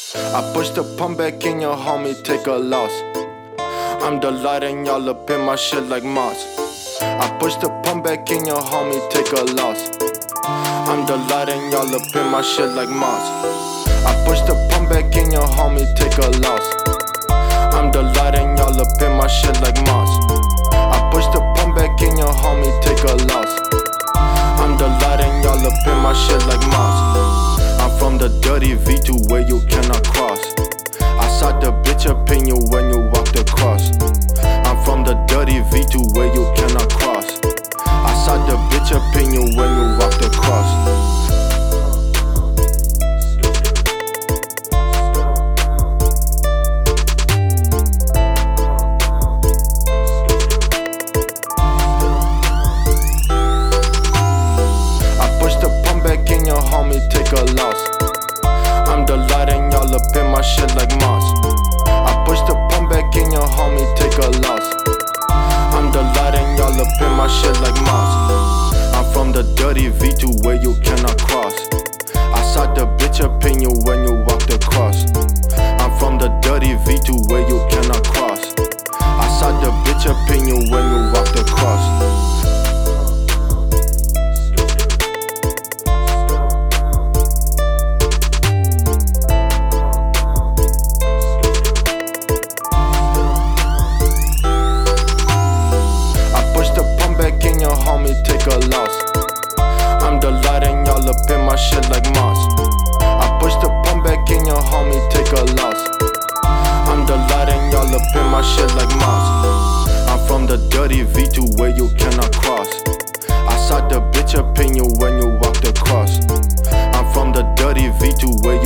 I push the pump back in your homie, take a loss. I'm the light and y'all up in my shit like moss. I push the pump back in your homie, take a loss. I'm the light and y'all up in my shit like moss. I push the pump back in your homie, take a loss. I'm the light and y'all up in my shit like moss. I push the pump back in your homie, take a loss. I'm the light and y'all up in my shit like moss. I'm from the dirty V2 where you cannot cross. I saw the bitch up in you when you walked across. I'm from the dirty V2 where you cannot cross. I saw the bitch up in you when you walked across. Homie, take a loss. I'm the light and y'all up in my shit like moss. I push the pump back in your homie, take a loss. I'm the light and y'all up in my shit like moss. I'm from the dirty V2 where you cannot cross. I saw the bitch up in you when you walked across. I'm from the dirty V2 where you cannot cross. I saw the bitch up in you when you walked across. Homie, take a loss. I'm the light and y'all up in my shit like moss. I push the pump back in your homie, take a loss. I'm the light and y'all up in my shit like moss. I'm from the dirty V2 where you cannot cross. I saw the bitch up in you when you walked across. I'm from the dirty V2 where you